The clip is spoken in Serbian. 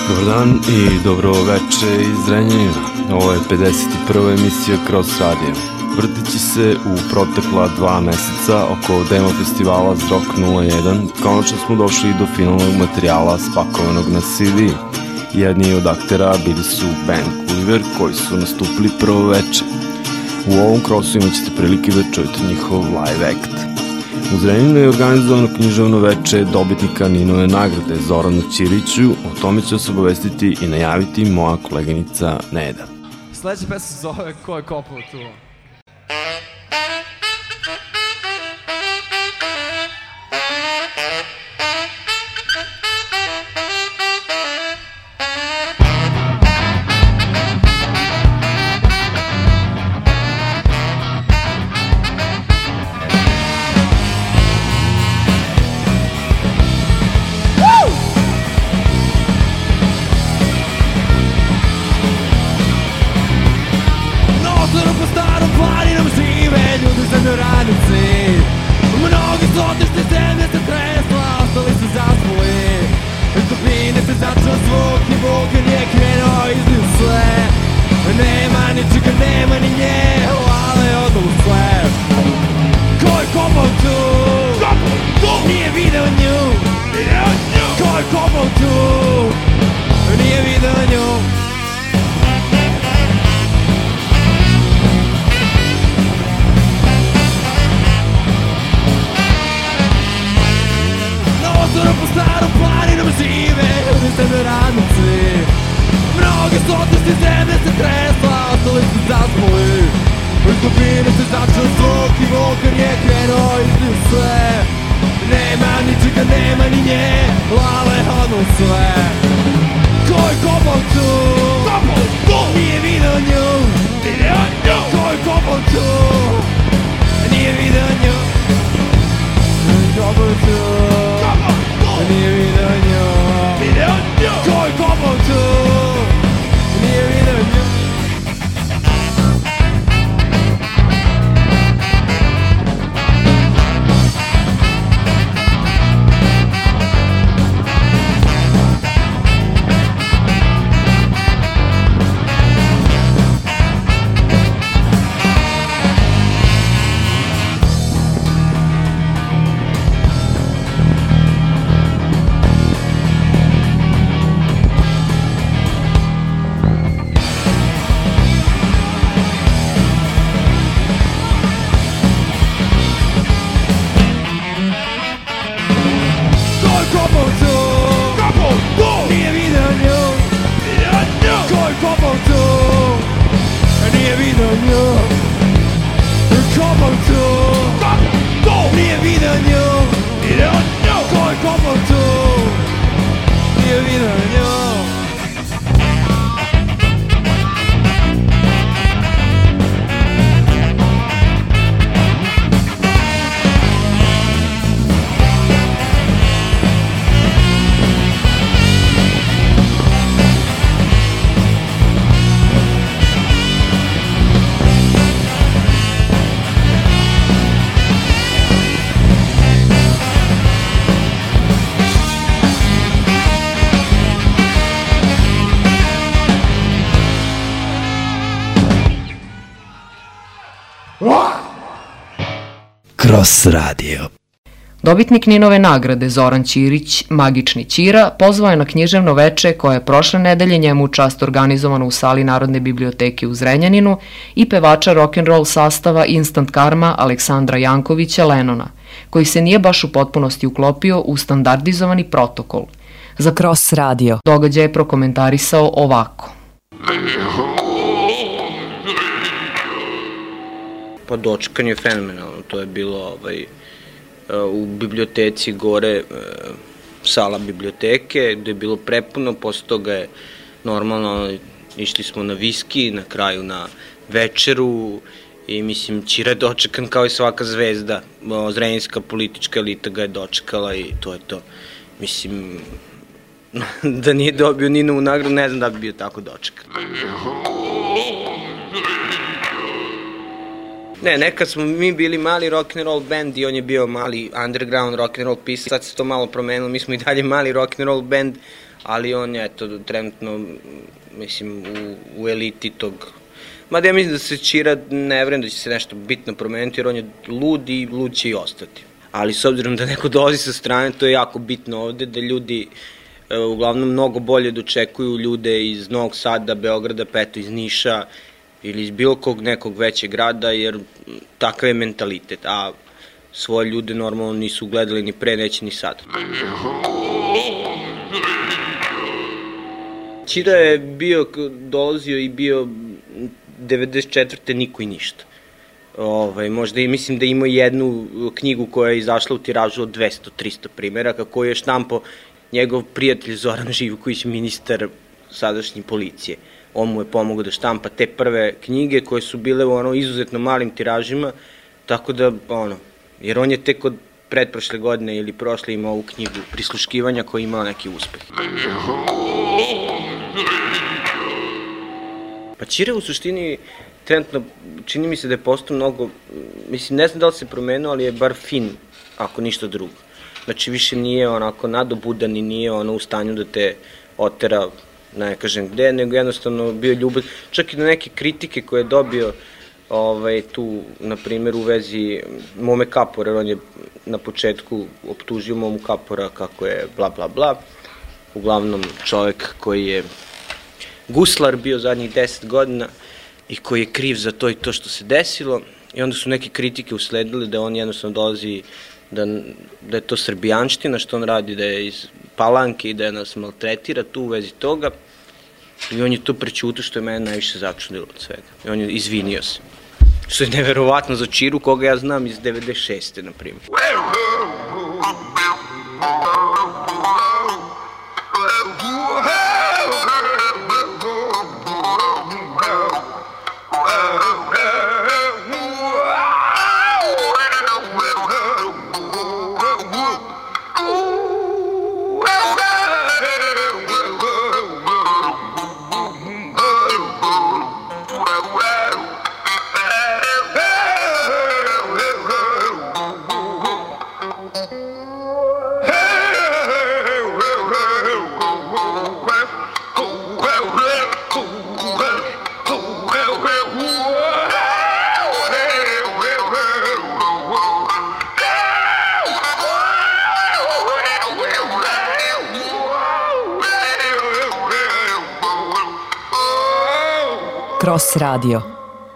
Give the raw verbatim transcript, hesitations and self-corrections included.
Dobar dan i dobro veče iz Zrenjanina. Ovo je pedeset prva emisija Cross Radio. Vrteći se u protekla dva meseca oko demo festivala Zrock nula jedan, konačno smo došli do finalnog materijala spakovanog na C D. Jedni od aktera bili su band Kulliver, koji su nastupili prvo veče. U ovom crossu imat ćete prilike da čujete njihov live act. U Zrenjaninu je organizovano književno veče dobitnika Ninove nagrade Zoranu Ćiriću, o tome će se obavestiti i najaviti moja koleginica Neda. Sledeća pesma se zove Ko je kopao tu? Cross Radio. Dobitnik Ninove nagrade Zoran Ćirić, Magični Ćira, pozvao je na književno veče koje je prošle nedelje njemu u čast organizovano u sali Narodne biblioteke u Zrenjaninu i pevača rock'n'roll sastava Instant Karma Aleksandra Jankovića Lenona, koji se nije baš u potpunosti uklopio u standardizovani protokol. Za Cross Radio događaj je prokomentarisao ovako. Pa dočekan je fenomenalno, to je bilo ovaj, u biblioteci gore, sala biblioteke, gde je bilo prepuno, posle toga je normalno, išli smo na viski, na kraju na večeru i mislim Ćira je dočekan kao i svaka zvezda, zrenjanska politička elita ga je dočekala i to je to. Mislim, da nije dobio Ninovu nagradu, ne znam da bi bio tako dočekan. Ne, nekad smo mi bili mali rock'n'roll band i on je bio mali underground rock'n'roll pisac, sad se to malo promenilo, mi smo i dalje mali rock'n'roll band, ali on je eto, trenutno, mislim, u, u eliti tog. Mada ja mislim da se Ćira, ne vjerujem da će se nešto bitno promeniti, jer on je lud i lud će i ostati. Ali s obzirom da neko dolazi sa strane, to je jako bitno ovde, da ljudi e, uglavnom mnogo bolje dočekuju ljude iz Novog Sada, Beograda, pa eto iz Niša ili iz bilo kog nekog većeg grada, jer takav je mentalitet, a svoje ljude normalno nisu gledali ni pre, neće ni sad. Ćira je bio, dolazio i bio devedeset četvrte niko i ništa. Ovaj, možda i mislim da ima jednu knjigu koja je izašla u tiražu od dvesta do trista primjeraka, koju je štampao njegov prijatelj Zoran Živković, ministar sadašnje policije. On mu je pomogao da štampa te prve knjige koje su bile u ono izuzetno malim tiražima, tako da, ono, jer on je tek od pretprošle godine ili prošle imao ovu knjigu Prisluškivanja koja je imala neki uspeh. Pa Ćira u suštini trenutno čini mi se da je postao mnogo, mislim ne znam da li se promenio, ali je bar fin, ako ništa drugo. Znači više nije onako nadobudan i nije ono u stanju da te otera, ne kažem gde, nego jednostavno bio ljubav. Čak i na neke kritike koje je dobio ovaj, tu, na primjer, u vezi Mome Kapora, on je na početku optužio Momu Kapora kako je bla bla bla. Uglavnom čovek koji je guslar bio zadnjih deset godina i koji je kriv za to i to što se desilo. I onda su neke kritike usledile da on jednostavno dolazi, da, da je to srbijanština što on radi, da je iz Palanke i da nas maltretira tu u vezi toga. I on je to prećutao što je mene najviše začudilo od svega. I on je izvinio se. Što je neverovatno za Ćiru koga ja znam iz devedeset šeste na primjer. Cross Radio.